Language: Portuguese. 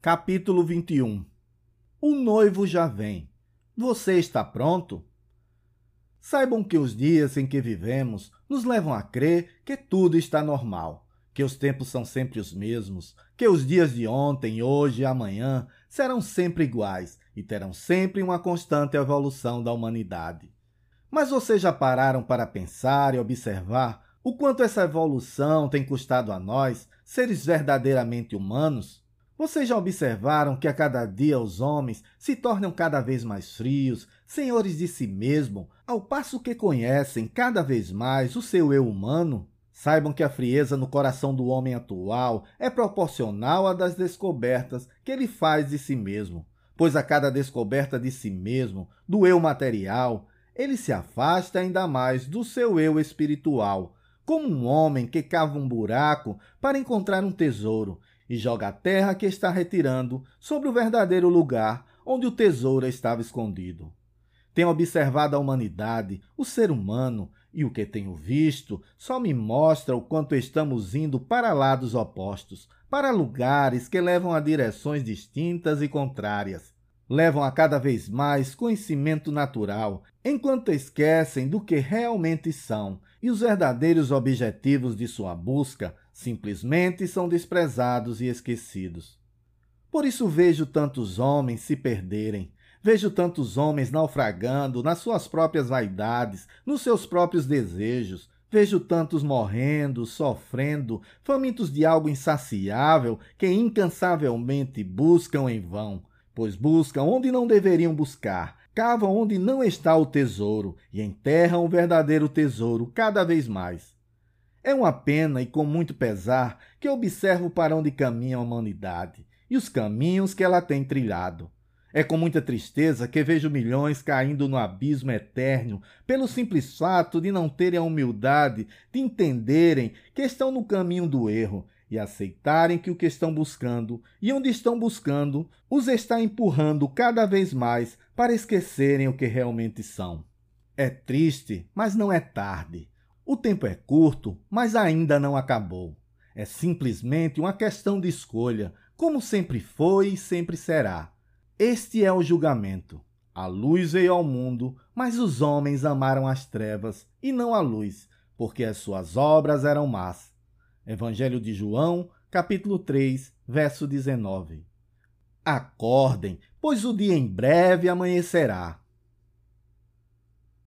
Capítulo 21. O noivo já vem. Você está pronto? Saibam que os dias em que vivemos nos levam a crer que tudo está normal, que os tempos são sempre os mesmos, que os dias de ontem, hoje e amanhã serão sempre iguais e terão sempre uma constante evolução da humanidade. Mas vocês já pararam para pensar e observar o quanto essa evolução tem custado a nós, seres verdadeiramente humanos? Vocês já observaram que a cada dia os homens se tornam cada vez mais frios, senhores de si mesmo, ao passo que conhecem cada vez mais o seu eu humano? Saibam que a frieza no coração do homem atual é proporcional à das descobertas que ele faz de si mesmo, pois a cada descoberta de si mesmo, do eu material, ele se afasta ainda mais do seu eu espiritual, como um homem que cava um buraco para encontrar um tesouro e joga a terra que está retirando sobre o verdadeiro lugar onde o tesouro estava escondido. Tenho observado a humanidade, o ser humano, e o que tenho visto só me mostra o quanto estamos indo para lados opostos, para lugares que levam a direções distintas e contrárias. Levam a cada vez mais conhecimento natural, enquanto esquecem do que realmente são, e os verdadeiros objetivos de sua busca simplesmente são desprezados e esquecidos. Por isso vejo tantos homens se perderem, vejo tantos homens naufragando nas suas próprias vaidades, nos seus próprios desejos, vejo tantos morrendo, sofrendo, famintos de algo insaciável que incansavelmente buscam em vão, pois buscam onde não deveriam buscar, cavam onde não está o tesouro e enterram o verdadeiro tesouro cada vez mais. É uma pena e com muito pesar que observo para onde caminha a humanidade e os caminhos que ela tem trilhado. É com muita tristeza que vejo milhões caindo no abismo eterno pelo simples fato de não terem a humildade de entenderem que estão no caminho do erro e aceitarem que o que estão buscando e onde estão buscando os está empurrando cada vez mais para esquecerem o que realmente são. É triste, mas não é tarde. O tempo é curto, mas ainda não acabou. É simplesmente uma questão de escolha, como sempre foi e sempre será. Este é o julgamento. A luz veio ao mundo, mas os homens amaram as trevas e não a luz, porque as suas obras eram más. Evangelho de João, capítulo 3, verso 19. Acordem, pois o dia em breve amanhecerá.